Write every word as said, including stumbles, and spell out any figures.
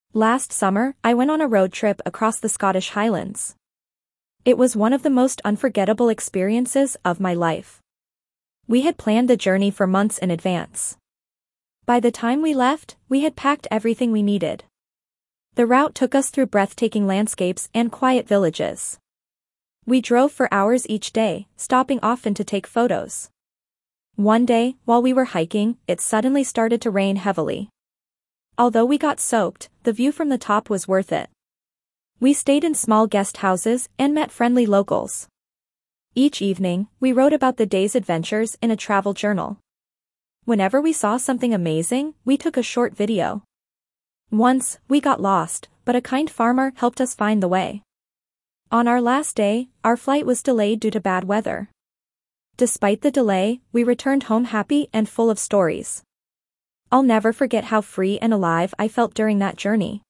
Last summer, I went on a road trip across the Scottish Highlands. It was one of the most unforgettable experiences of my life. We had planned the journey for months in advance. By the time we left, we had packed everything we needed. The route took us through breathtaking landscapes and quiet villages. We drove for hours each day, stopping often to take photos. One day, while we were hiking, it suddenly started to rain heavily. Although we got soaked, the view from the top was worth it. We stayed in small guest houses and met friendly locals. Each evening, we wrote about the day's adventures in a travel journal. Whenever we saw something amazing, we took a short video. Once, we got lost, but a kind farmer helped us find the way. On our last day, our flight was delayed due to bad weather. Despite the delay, we returned home happy and full of stories. I'll never forget how free and alive I felt during that journey.